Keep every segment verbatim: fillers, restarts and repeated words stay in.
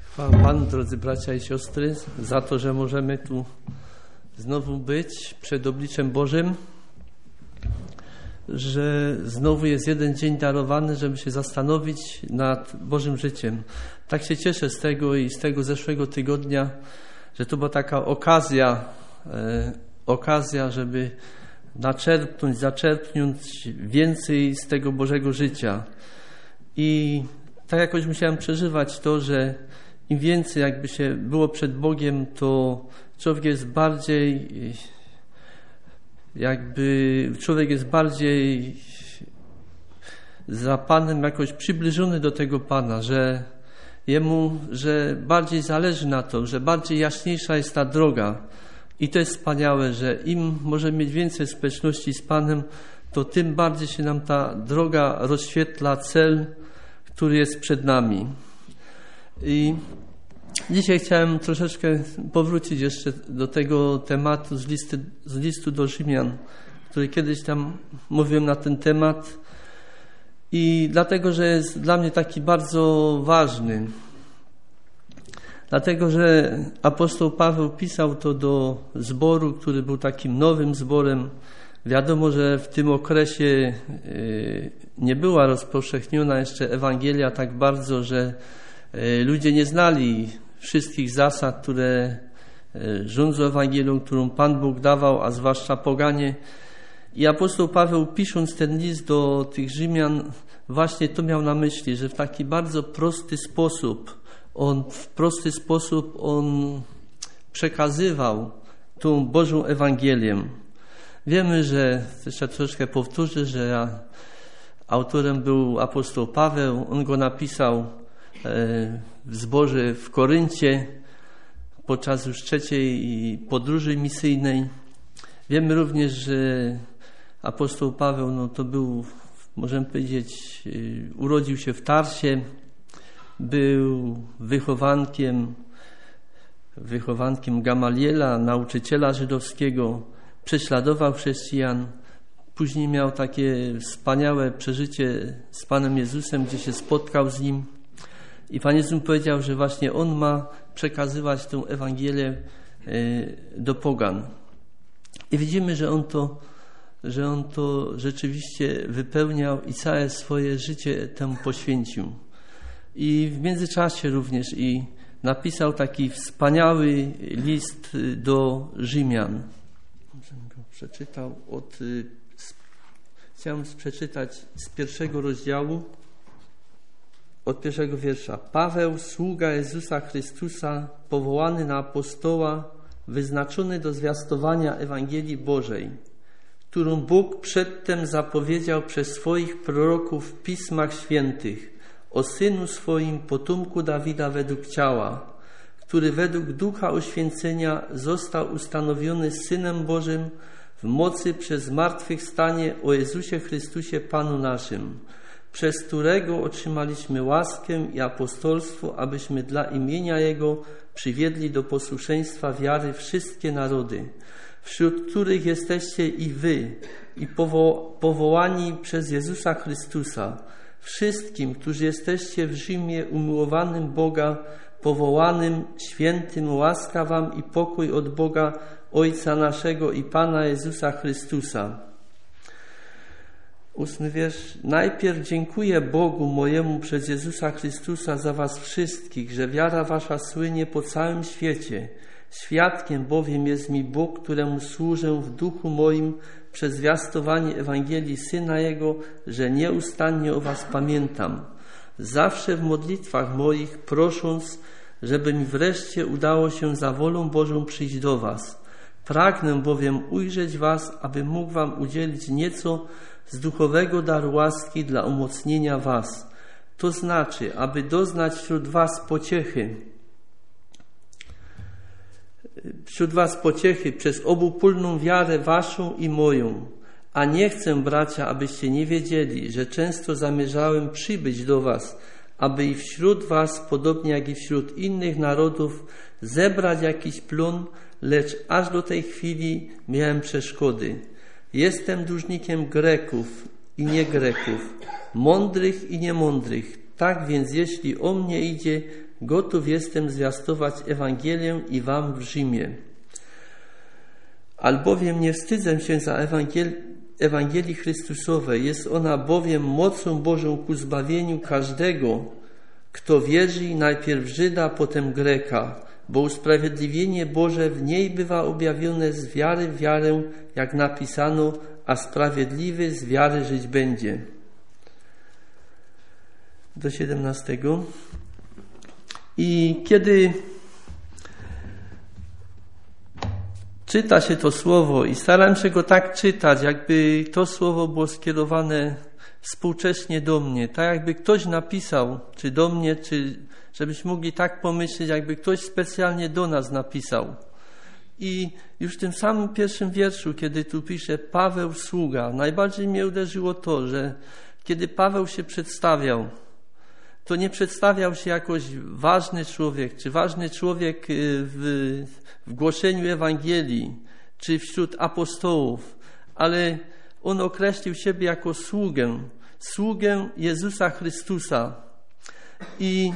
Chwała Panu, drodzy bracia i siostry, za to, że możemy tu znowu być przed obliczem Bożym, że znowu jest jeden dzień darowany, żeby się zastanowić nad Bożym życiem. Tak się cieszę z tego i z tego zeszłego tygodnia, że to była taka okazja, e, okazja, żeby naczerpnąć, zaczerpnąć więcej z tego Bożego życia. I tak jakoś musiałem przeżywać to, że im więcej jakby się było przed Bogiem, to człowiek jest bardziej jakby człowiek jest bardziej za Panem jakoś przybliżony do tego Pana, że Jemu, że bardziej zależy na to, że bardziej jaśniejsza jest ta droga. I to jest wspaniałe, że im możemy mieć więcej społeczności z Panem, to tym bardziej się nam ta droga rozświetla, cel, który jest przed nami. I dzisiaj chciałem troszeczkę powrócić jeszcze do tego tematu z, listy, z listu do Rzymian, który kiedyś tam mówiłem na ten temat. I dlatego, że jest dla mnie taki bardzo ważny. Dlatego, że apostoł Paweł pisał to do zboru, który był takim nowym zborem. Wiadomo, że w tym okresie nie była rozpowszechniona jeszcze Ewangelia tak bardzo, że ludzie nie znali wszystkich zasad, które rządzą Ewangelią, którą Pan Bóg dawał, a zwłaszcza poganie. I apostoł Paweł, pisząc ten list do tych Rzymian, właśnie to miał na myśli, że w taki bardzo prosty sposób, on w prosty sposób on przekazywał tą Bożą Ewangelię. Wiemy, że, jeszcze troszkę powtórzę, że autorem był apostoł Paweł. On go napisał w zborze w Koryncie podczas już trzeciej podróży misyjnej. Wiemy również, że apostoł Paweł no to był, możemy powiedzieć, urodził się w Tarsie, był wychowankiem, wychowankiem Gamaliela, nauczyciela żydowskiego, prześladował chrześcijan. Później miał takie wspaniałe przeżycie z Panem Jezusem, gdzie się spotkał z Nim. I Pan Jezus powiedział, że właśnie On ma przekazywać tę Ewangelię do pogan. I widzimy, że On to, że On to rzeczywiście wypełniał i całe swoje życie temu poświęcił. I w międzyczasie również i napisał taki wspaniały list do Rzymian. Przeczytał od, chciałem przeczytać z pierwszego rozdziału, od pierwszego wiersza. Paweł, sługa Jezusa Chrystusa, powołany na apostoła, wyznaczony do zwiastowania Ewangelii Bożej, którą Bóg przedtem zapowiedział przez swoich proroków w Pismach Świętych, o Synu swoim, potomku Dawida według ciała, który według Ducha Oświęcenia został ustanowiony Synem Bożym w mocy przez zmartwychwstanie o Jezusie Chrystusie Panu naszym, przez którego otrzymaliśmy łaskę i apostolstwo, abyśmy dla imienia Jego przywiedli do posłuszeństwa wiary wszystkie narody, wśród których jesteście i wy, i powo- powołani przez Jezusa Chrystusa, wszystkim, którzy jesteście w Rzymie, umiłowanym Boga, powołanym, świętym, łaska wam i pokój od Boga, Ojca naszego i Pana Jezusa Chrystusa. Ósmy wiersz. Najpierw dziękuję Bogu mojemu przez Jezusa Chrystusa za was wszystkich, że wiara wasza słynie po całym świecie. Świadkiem bowiem jest mi Bóg, któremu służę w duchu moim przez zwiastowanie Ewangelii Syna Jego, że nieustannie o was pamiętam. Zawsze w modlitwach moich prosząc, żeby mi wreszcie udało się za wolą Bożą przyjść do was. Pragnę bowiem ujrzeć was, aby mógł wam udzielić nieco z duchowego daru łaski dla umocnienia was. To znaczy, aby doznać wśród was pociechy, wśród was pociechy przez obopólną wiarę waszą i moją. A nie chcę, bracia, abyście nie wiedzieli, że często zamierzałem przybyć do was, aby i wśród was, podobnie jak i wśród innych narodów, zebrać jakiś plon, lecz aż do tej chwili miałem przeszkody. Jestem dłużnikiem Greków i nie Greków, mądrych i niemądrych. Tak więc jeśli o mnie idzie, gotów jestem zwiastować Ewangelię i wam w Rzymie. Albowiem nie wstydzę się za Ewangel- Ewangelii Chrystusowej, jest ona bowiem mocą Bożą ku zbawieniu każdego, kto wierzy, najpierw Żyda, potem Greka, bo usprawiedliwienie Boże w niej bywa objawione z wiary w wiarę, jak napisano, a sprawiedliwy z wiary żyć będzie. Do siedemnastego. I kiedy czyta się to słowo i staram się go tak czytać, jakby to słowo było skierowane współcześnie do mnie, tak jakby ktoś napisał, czy do mnie, czy żebyśmy mogli tak pomyśleć, jakby ktoś specjalnie do nas napisał. I już w tym samym pierwszym wierszu, kiedy tu pisze Paweł sługa, najbardziej mnie uderzyło to, że kiedy Paweł się przedstawiał, to nie przedstawiał się jakoś ważny człowiek, czy ważny człowiek w, w głoszeniu Ewangelii, czy wśród apostołów, ale on określił siebie jako sługę, sługę Jezusa Chrystusa. I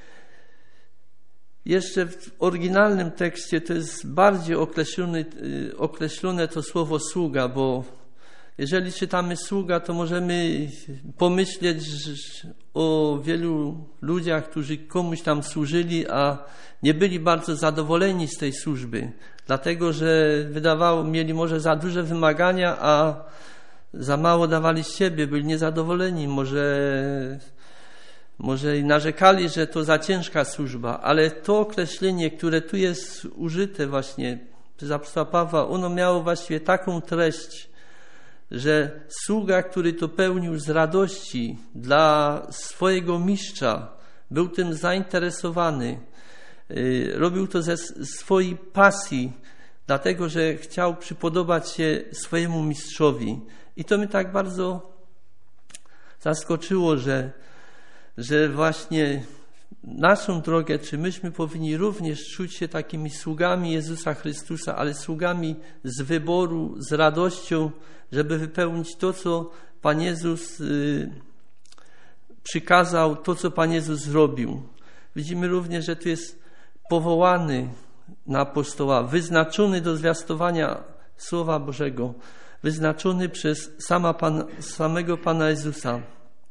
jeszcze w oryginalnym tekście to jest bardziej określone, określone to słowo sługa, bo jeżeli czytamy sługa, to możemy pomyśleć o wielu ludziach, którzy komuś tam służyli, a nie byli bardzo zadowoleni z tej służby, dlatego że wydawało, mieli może za duże wymagania, a za mało dawali z siebie, byli niezadowoleni, może, może i narzekali, że to za ciężka służba, ale to określenie, które tu jest użyte właśnie przez apostoła Pawła, ono miało właściwie taką treść, że sługa, który to pełnił z radości dla swojego mistrza, był tym zainteresowany, robił to ze swojej pasji, dlatego że chciał przypodobać się swojemu mistrzowi. I to mnie tak bardzo zaskoczyło, że, że właśnie naszą drogę, czy myśmy powinni również czuć się takimi sługami Jezusa Chrystusa, ale sługami z wyboru, z radością, żeby wypełnić to, co Pan Jezus y, przykazał, to, co Pan Jezus zrobił. Widzimy również, że tu jest powołany na apostoła, wyznaczony do zwiastowania Słowa Bożego, wyznaczony przez sama Pan, samego Pana Jezusa.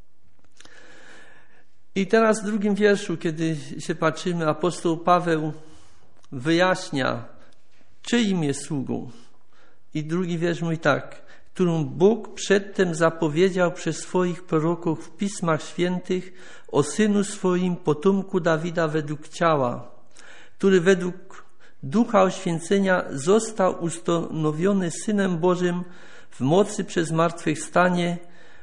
I teraz w drugim wierszu, kiedy się patrzymy, apostoł Paweł wyjaśnia, czyim jest sługą. I drugi wiersz mówi tak, którą Bóg przedtem zapowiedział przez swoich proroków w Pismach Świętych o Synu swoim, potomku Dawida według ciała, który według Ducha Oświęcenia został ustanowiony Synem Bożym w mocy przez zmartwychwstanie,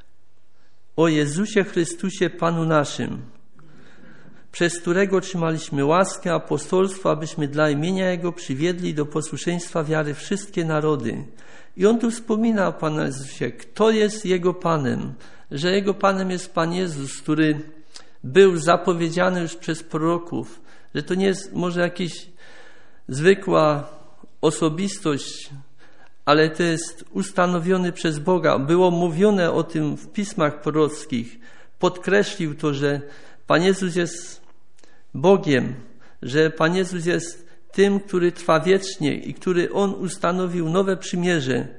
o Jezusie Chrystusie Panu naszym, przez którego otrzymaliśmy łaskę apostolstwa, abyśmy dla imienia Jego przywiedli do posłuszeństwa wiary wszystkie narody. I on tu wspomina o Panu Jezusie, kto jest Jego Panem, że Jego Panem jest Pan Jezus, który był zapowiedziany już przez proroków, że to nie jest może jakaś zwykła osobistość, ale to jest ustanowiony przez Boga. Było mówione o tym w pismach prorockich. Podkreślił to, że Pan Jezus jest Bogiem, że Pan Jezus jest tym, który trwa wiecznie i który On ustanowił nowe przymierze.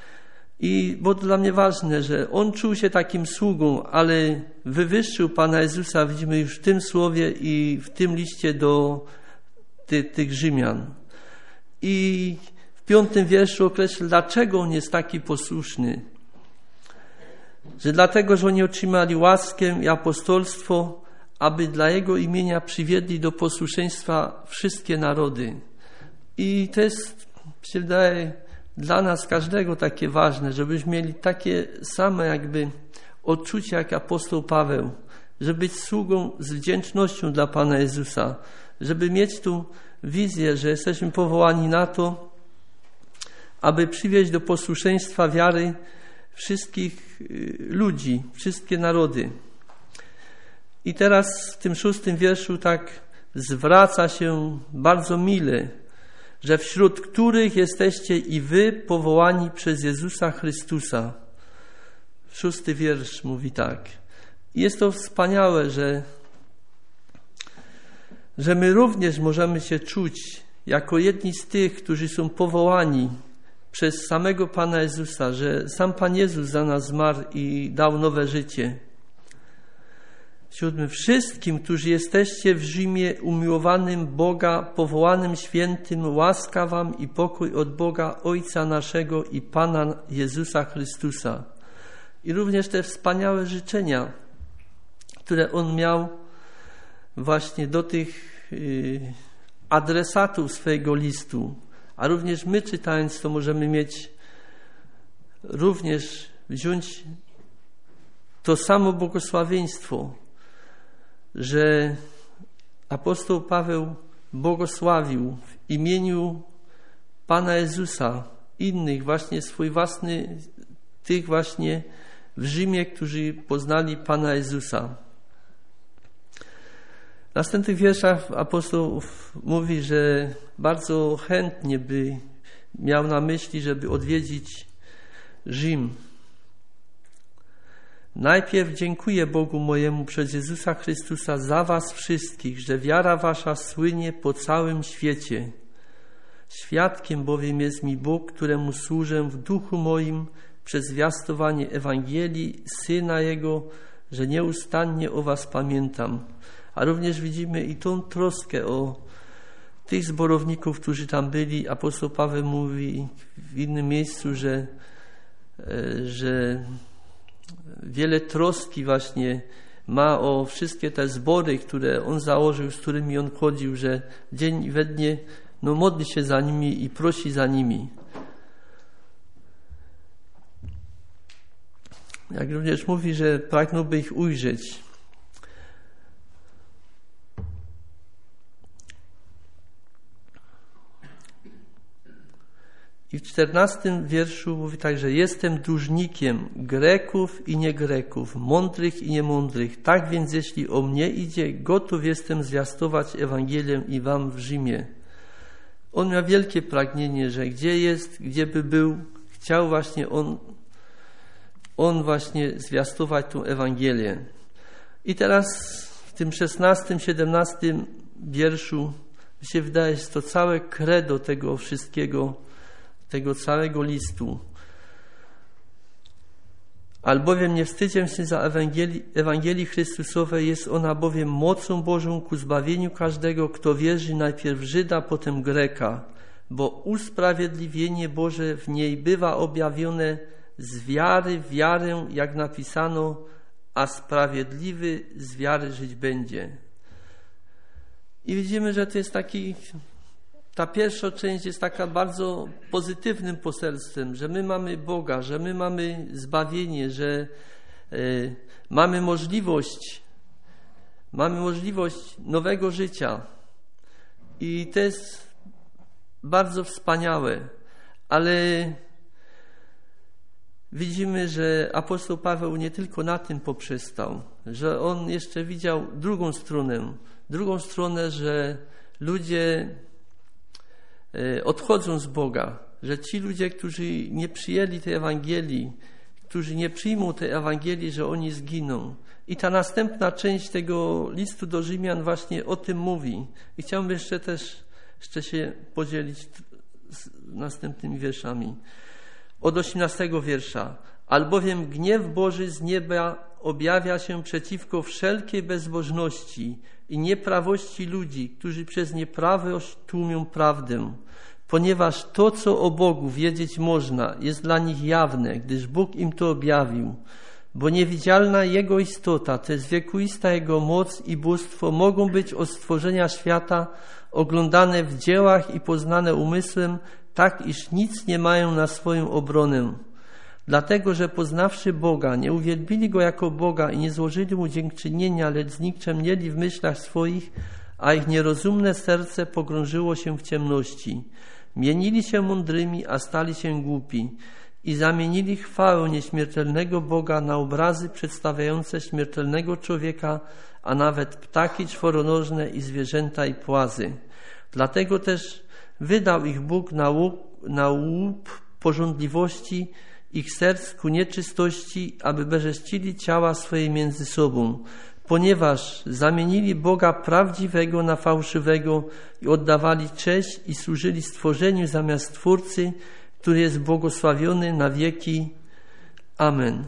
I było to dla mnie ważne, że On czuł się takim sługą, ale wywyższył Pana Jezusa, widzimy już w tym słowie i w tym liście do ty, tych Rzymian. I w piątym wierszu określa, dlaczego On jest taki posłuszny. Że dlatego, że oni otrzymali łaskę i apostolstwo, aby dla Jego imienia przywiedli do posłuszeństwa wszystkie narody. I to jest, się wydaje, dla nas każdego takie ważne, żebyśmy mieli takie same jakby odczucie jak apostoł Paweł, żeby być sługą z wdzięcznością dla Pana Jezusa, żeby mieć tu wizję, że jesteśmy powołani na to, aby przywieźć do posłuszeństwa wiary wszystkich ludzi, wszystkie narody. I teraz w tym szóstym wierszu tak zwraca się bardzo mile, że wśród których jesteście i wy powołani przez Jezusa Chrystusa. Szósty wiersz mówi tak. Jest to wspaniałe, że, że my również możemy się czuć jako jedni z tych, którzy są powołani przez samego Pana Jezusa, że sam Pan Jezus za nas zmarł i dał nowe życie. Siódmy. Wszystkim, którzy jesteście w Rzymie, umiłowanym Boga, powołanym świętym, łaska wam i pokój od Boga Ojca naszego i Pana Jezusa Chrystusa. I również te wspaniałe życzenia, które On miał właśnie do tych yy, adresatów swojego listu. A również my, czytając to, możemy mieć, również wziąć to samo błogosławieństwo, że apostoł Paweł błogosławił w imieniu Pana Jezusa innych, właśnie swój własny, tych właśnie w Rzymie, którzy poznali Pana Jezusa. W następnych wierszach apostoł mówi, że bardzo chętnie by miał na myśli, żeby odwiedzić Rzym. Najpierw dziękuję Bogu mojemu przez Jezusa Chrystusa za was wszystkich, że wiara wasza słynie po całym świecie. Świadkiem bowiem jest mi Bóg, któremu służę w duchu moim przez zwiastowanie Ewangelii Syna Jego, że nieustannie o was pamiętam. A również widzimy i tą troskę o tych zborowników, którzy tam byli. Apostoł Paweł mówi w innym miejscu, że, że wiele troski właśnie ma o wszystkie te zbory, które on założył, z którymi on chodził, że dzień i we dnie no, modli się za nimi i prosi za nimi. Jak również mówi, że pragnąłby ich ujrzeć. I w czternastym wierszu mówi także: jestem dłużnikiem Greków i nie Greków, mądrych i niemądrych. Tak więc jeśli o mnie idzie, gotów jestem zwiastować Ewangelię i wam w Rzymie. On miał wielkie pragnienie, że gdzie jest, gdzie by był, chciał właśnie on, on właśnie zwiastować tą Ewangelię. I teraz w tym szesnastym, siedemnastym wierszu mi się wydaje, że to całe credo tego wszystkiego, tego całego listu. Albowiem nie wstydzę się za Ewangelii, Ewangelii Chrystusowej, jest ona bowiem mocą Bożą ku zbawieniu każdego, kto wierzy, najpierw Żyda, potem Greka, bo usprawiedliwienie Boże w niej bywa objawione z wiary w wiarę, jak napisano, a sprawiedliwy z wiary żyć będzie. I widzimy, że to jest taki Ta pierwsza część jest taka bardzo pozytywnym poselstwem, że my mamy Boga, że my mamy zbawienie, że y, mamy możliwość, mamy możliwość nowego życia. I to jest bardzo wspaniałe, ale widzimy, że apostoł Paweł nie tylko na tym poprzestał, że on jeszcze widział drugą stronę, drugą stronę, że ludzie odchodzą z Boga, że ci ludzie, którzy nie przyjęli tej Ewangelii, którzy nie przyjmą tej Ewangelii, że oni zginą. I ta następna część tego listu do Rzymian właśnie o tym mówi. I chciałbym jeszcze też jeszcze się podzielić z następnymi wierszami. Od osiemnastego wiersza. Albowiem gniew Boży z nieba objawia się przeciwko wszelkiej bezbożności i nieprawości ludzi, którzy przez nieprawość tłumią prawdę, ponieważ to, co o Bogu wiedzieć można, jest dla nich jawne, gdyż Bóg im to objawił. Bo niewidzialna Jego istota, to jest wiekuista Jego moc i bóstwo mogą być od stworzenia świata oglądane w dziełach i poznane umysłem, tak iż nic nie mają na swoją obronę. Dlatego, że poznawszy Boga, nie uwielbili Go jako Boga i nie złożyli Mu dziękczynienia, lecz znikczemnieli w myślach swoich, a ich nierozumne serce pogrążyło się w ciemności. Mienili się mądrymi, a stali się głupi i zamienili chwałę nieśmiertelnego Boga na obrazy przedstawiające śmiertelnego człowieka, a nawet ptaki czworonożne i zwierzęta i płazy. Dlatego też wydał ich Bóg na łup, na łup pożądliwości ich serc ku nieczystości, aby bezcześcili ciała swoje między sobą, ponieważ zamienili Boga prawdziwego na fałszywego i oddawali cześć i służyli stworzeniu zamiast Stwórcy, który jest błogosławiony na wieki. Amen.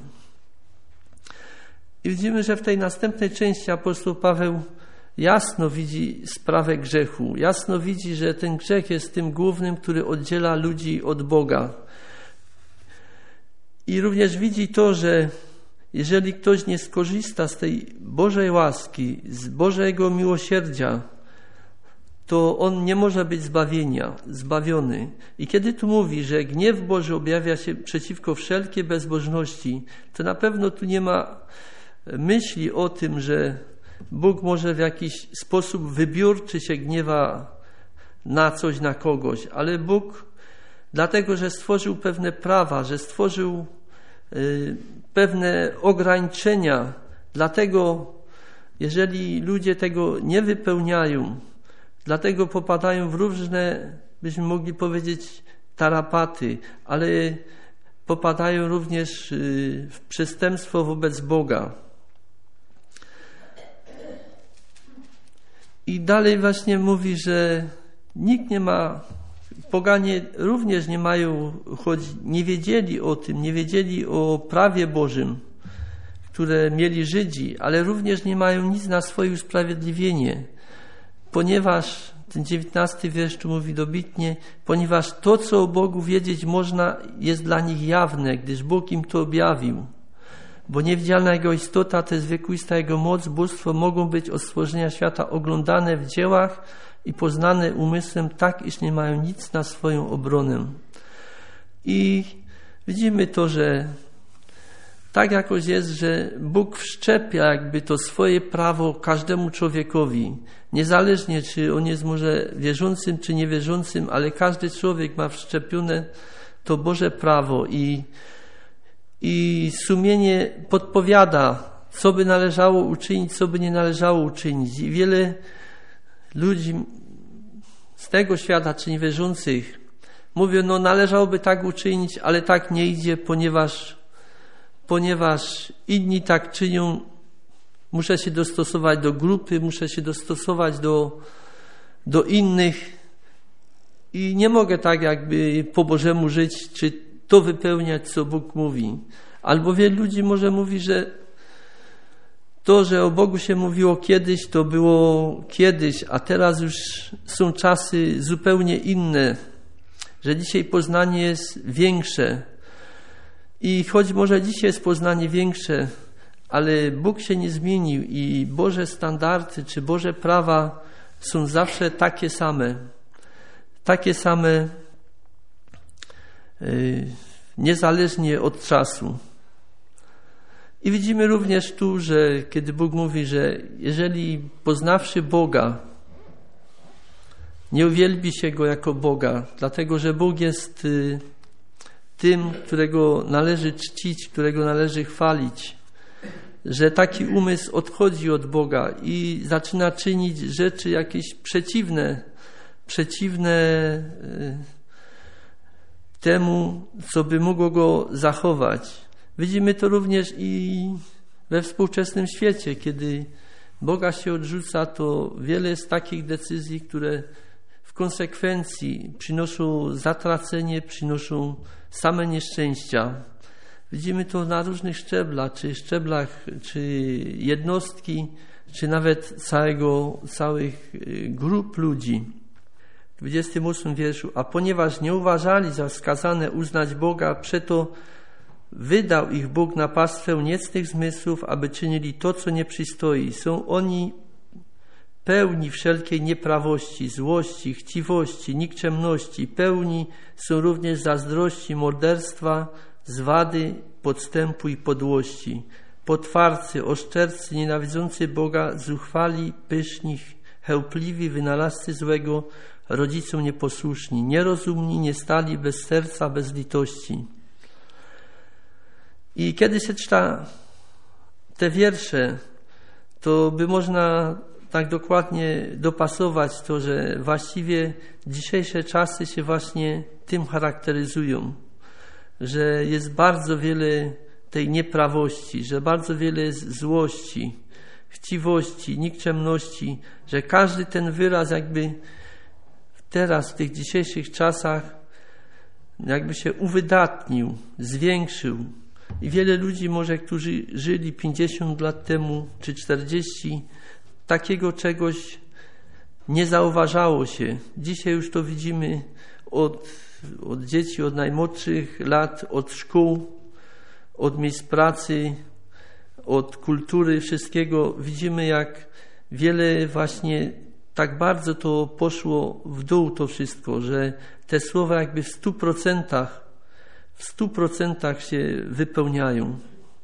I widzimy, że w tej następnej części apostoł Paweł jasno widzi sprawę grzechu. Jasno widzi, że ten grzech jest tym głównym, który oddziela ludzi od Boga. I również widzi to, że jeżeli ktoś nie skorzysta z tej Bożej łaski, z Bożego miłosierdzia, to on nie może być zbawienia, zbawiony. I kiedy tu mówi, że gniew Boży objawia się przeciwko wszelkiej bezbożności, to na pewno tu nie ma myśli o tym, że Bóg może w jakiś sposób wybiórczy się gniewa na coś, na kogoś, ale Bóg, dlatego że stworzył pewne prawa, że stworzył y, pewne ograniczenia, dlatego jeżeli ludzie tego nie wypełniają, dlatego popadają w różne, byśmy mogli powiedzieć, tarapaty, ale popadają również y, w przestępstwo wobec Boga. I dalej właśnie mówi, że nikt nie ma, poganie również nie mają, choć nie wiedzieli o tym, nie wiedzieli o prawie Bożym, które mieli Żydzi, ale również nie mają nic na swoje usprawiedliwienie, ponieważ, ten dziewiętnasty wiersz tu mówi dobitnie, ponieważ to, co o Bogu wiedzieć można, jest dla nich jawne, gdyż Bóg im to objawił. Bo niewidzialna Jego istota, to jest wiekuista Jego moc, bóstwo mogą być od stworzenia świata oglądane w dziełach i poznane umysłem tak, iż nie mają nic na swoją obronę. I widzimy to, że tak jakoś jest, że Bóg wszczepia jakby to swoje prawo każdemu człowiekowi. Niezależnie, czy on jest może wierzącym, czy niewierzącym, ale każdy człowiek ma wszczepione to Boże prawo i I sumienie podpowiada, co by należało uczynić, co by nie należało uczynić. I wiele ludzi z tego świata, czy niewierzących, mówią, no należałoby tak uczynić, ale tak nie idzie, ponieważ, ponieważ inni tak czynią. Muszę się dostosować do grupy, muszę się dostosować do, do innych i nie mogę tak jakby po Bożemu żyć, czy to wypełniać, co Bóg mówi. Albo wielu ludzi może mówi, że to, że o Bogu się mówiło kiedyś, to było kiedyś, a teraz już są czasy zupełnie inne, że dzisiaj poznanie jest większe. I choć może dzisiaj jest poznanie większe, ale Bóg się nie zmienił i Boże standardy czy Boże prawa są zawsze takie same. Takie same yy, niezależnie od czasu. I widzimy również tu, że kiedy Bóg mówi, że jeżeli poznawszy Boga, nie uwielbi się Go jako Boga, dlatego że Bóg jest y, tym, którego należy czcić, którego należy chwalić, że taki umysł odchodzi od Boga i zaczyna czynić rzeczy jakieś przeciwne, przeciwne y, temu, co by mogło Go zachować. Widzimy to również i we współczesnym świecie, kiedy Boga się odrzuca, to wiele jest takich decyzji, które w konsekwencji przynoszą zatracenie, przynoszą same nieszczęścia. Widzimy to na różnych szczeblach, czy szczeblach, czy jednostki, czy nawet całego, całych grup ludzi. W dwudziestym ósmym wierszu. A ponieważ nie uważali za wskazane uznać Boga, przeto wydał ich Bóg na pastwę niecnych zmysłów, aby czynili to, co nie przystoi. Są oni pełni wszelkiej nieprawości, złości, chciwości, nikczemności. Pełni są również zazdrości, morderstwa, zwady, podstępu i podłości. Potwarcy, oszczercy, nienawidzący Boga, zuchwali, pyszni, chełpliwi, wynalazcy złego, rodzicom nieposłuszni, nierozumni, niestali, bez serca, bez litości. I kiedy się czyta te wiersze, to by można tak dokładnie dopasować to, że właściwie dzisiejsze czasy się właśnie tym charakteryzują, że jest bardzo wiele tej nieprawości, że bardzo wiele jest złości, chciwości, nikczemności, że każdy ten wyraz jakby teraz, w tych dzisiejszych czasach, jakby się uwydatnił, zwiększył. I wiele ludzi może, którzy żyli pięćdziesiąt lat temu, czy czterdzieści, takiego czegoś nie zauważało się. Dzisiaj już to widzimy od, od dzieci, od najmłodszych lat, od szkół, od miejsc pracy, od kultury, wszystkiego. Widzimy, jak wiele właśnie tak bardzo to poszło w dół to wszystko, że te słowa jakby w stu procentach, w stu procentach się wypełniają.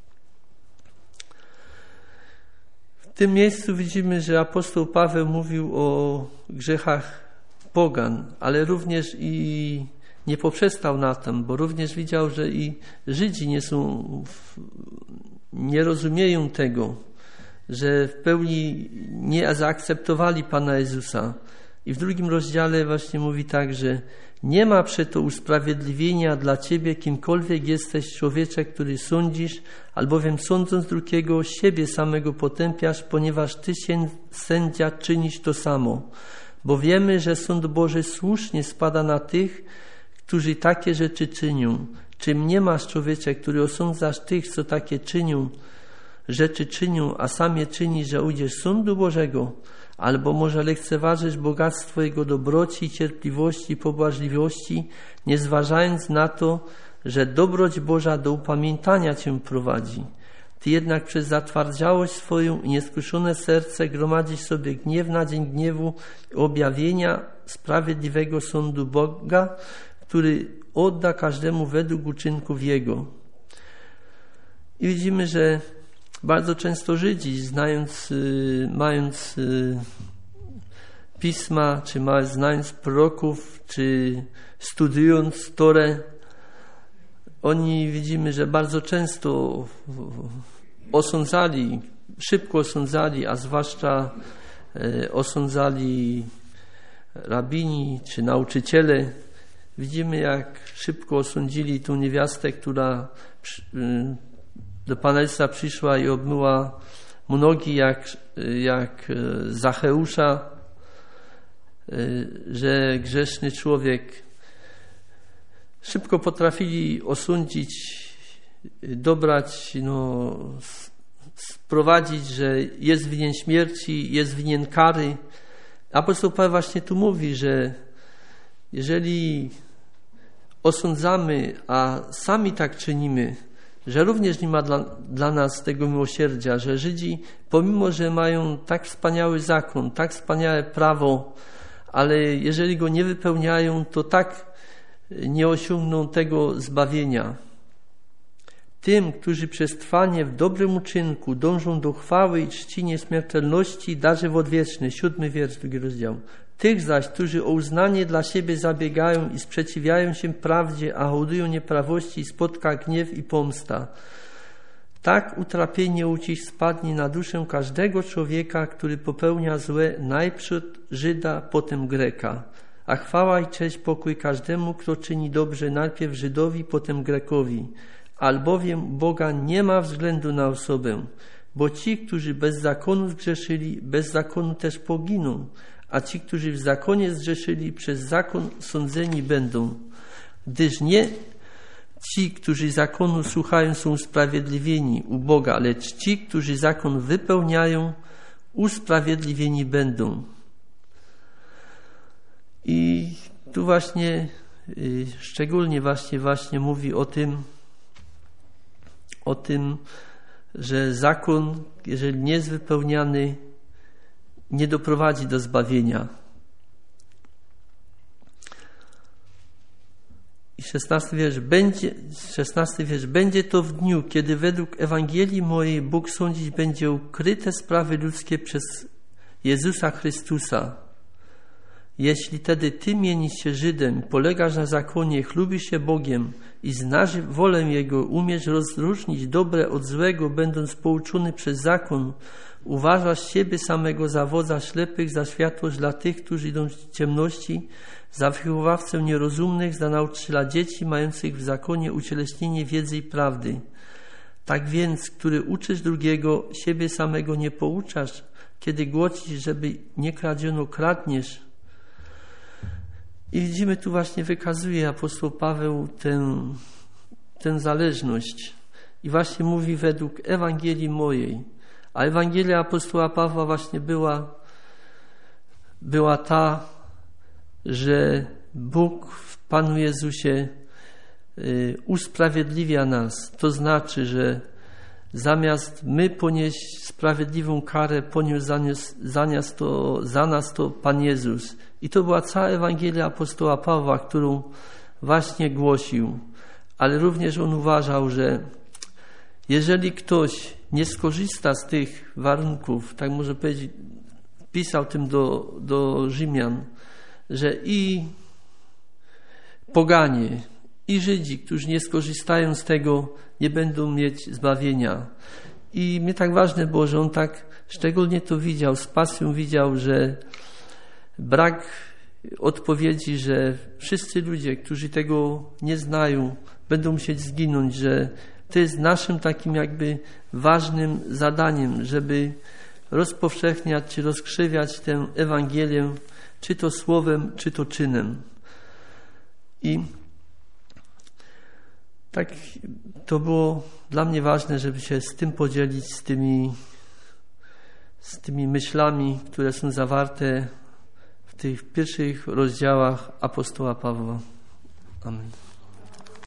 W tym miejscu widzimy, że apostoł Paweł mówił o grzechach pogan, ale również i nie poprzestał na tym, bo również widział, że i Żydzi nie są, nie rozumieją tego, że w pełni nie zaakceptowali Pana Jezusa. I w drugim rozdziale właśnie mówi tak, że nie ma przeto usprawiedliwienia dla Ciebie, kimkolwiek jesteś, człowiecze, który sądzisz, albowiem sądząc drugiego, siebie samego potępiasz, ponieważ Ty, sędzia, czynisz to samo. Bo wiemy, że sąd Boży słusznie spada na tych, którzy takie rzeczy czynią. Czym nie masz, człowiecze, który osądzasz tych, co takie czynią, rzeczy czynią, a sam je czynisz, że ujdziesz sądu Bożego? Albo może lekceważysz bogactwo Jego dobroci, cierpliwości, pobłażliwości, nie zważając na to, że dobroć Boża do upamiętania Cię prowadzi. Ty jednak przez zatwardziałość swoją i nieskruszone serce gromadzisz sobie gniew na dzień gniewu i objawienia sprawiedliwego sądu Boga, który odda każdemu według uczynków Jego. I widzimy, że bardzo często Żydzi, znając, mając pisma, czy znając proroków, czy studiując Torę, oni widzimy, że bardzo często osądzali, szybko osądzali, a zwłaszcza osądzali rabini czy nauczyciele. Widzimy, jak szybko osądzili tą niewiastę, która do Pana Jezusa przyszła i obmyła mu nogi jak, jak Zacheusza, że grzeszny człowiek. Szybko potrafili osądzić, dobrać, no, sprowadzić, że jest winien śmierci, jest winien kary. Apostoł Paweł właśnie tu mówi, że jeżeli osądzamy, a sami tak czynimy, że również nie ma dla, dla nas tego miłosierdzia, że Żydzi, pomimo że mają tak wspaniały zakon, tak wspaniałe prawo, ale jeżeli go nie wypełniają, to tak nie osiągną tego zbawienia. Tym, którzy przez trwanie w dobrym uczynku dążą do chwały i czci nieśmiertelności, darzy w odwieczny. Siódmy wiersz, drugi rozdział. Tych zaś, którzy o uznanie dla siebie zabiegają i sprzeciwiają się prawdzie, a hołują nieprawości, spotka gniew i pomsta. Tak utrapienie ucisk spadnie na duszę każdego człowieka, który popełnia złe, najprzód Żyda, potem Greka. A chwała i cześć, pokój każdemu, kto czyni dobrze, najpierw Żydowi, potem Grekowi. Albowiem Boga nie ma względu na osobę, bo ci, którzy bez zakonu zgrzeszyli, bez zakonu też poginą, a ci, którzy w zakonie zgrzeszyli, przez zakon sądzeni będą. Gdyż nie ci, którzy zakonu słuchają, są usprawiedliwieni u Boga, lecz ci, którzy zakon wypełniają, usprawiedliwieni będą. I tu właśnie szczególnie właśnie, właśnie mówi o tym, o tym, że zakon, jeżeli nie jest wypełniany, nie doprowadzi do zbawienia. I szesnasty wiersz, będzie, szesnasty wiersz, będzie to w dniu, kiedy według Ewangelii mojej Bóg sądzić będzie ukryte sprawy ludzkie przez Jezusa Chrystusa. Jeśli tedy Ty mienisz się Żydem, polegasz na zakonie, chlubisz się Bogiem i znasz wolę Jego, umiesz rozróżnić dobre od złego, będąc pouczony przez zakon, uważasz siebie samego za wodza ślepych, za światłość dla tych, którzy idą w ciemności, za wychowawcę nierozumnych, za nauczyciela dzieci mających w zakonie ucieleśnienie wiedzy i prawdy. Tak więc, który uczysz drugiego, siebie samego nie pouczasz. Kiedy głosisz, żeby nie kradziono, kradniesz. I widzimy, tu właśnie wykazuje apostoł Paweł tę, tę zależność. I właśnie mówi według Ewangelii mojej. A Ewangelia apostoła Pawła właśnie była, była ta, że Bóg w Panu Jezusie y, usprawiedliwia nas. To znaczy, że zamiast my ponieść sprawiedliwą karę, poniósł za nas to, za nas to Pan Jezus. I to była cała Ewangelia apostoła Pawła, którą właśnie głosił. Ale również on uważał, że jeżeli ktoś nie skorzysta z tych warunków, tak może powiedzieć, pisał tym do, do Rzymian, że i poganie, i Żydzi, którzy nie skorzystają z tego, nie będą mieć zbawienia. I mnie tak ważne było, że on tak szczególnie to widział, z pasją widział, że brak odpowiedzi, że wszyscy ludzie, którzy tego nie znają, będą musieć zginąć, że to jest naszym takim jakby ważnym zadaniem, żeby rozpowszechniać czy rozkrzywiać tę Ewangelię, czy to słowem, czy to czynem. I tak to było dla mnie ważne, żeby się z tym podzielić, z tymi, z tymi myślami, które są zawarte w tych pierwszych rozdziałach apostoła Pawła. Amen.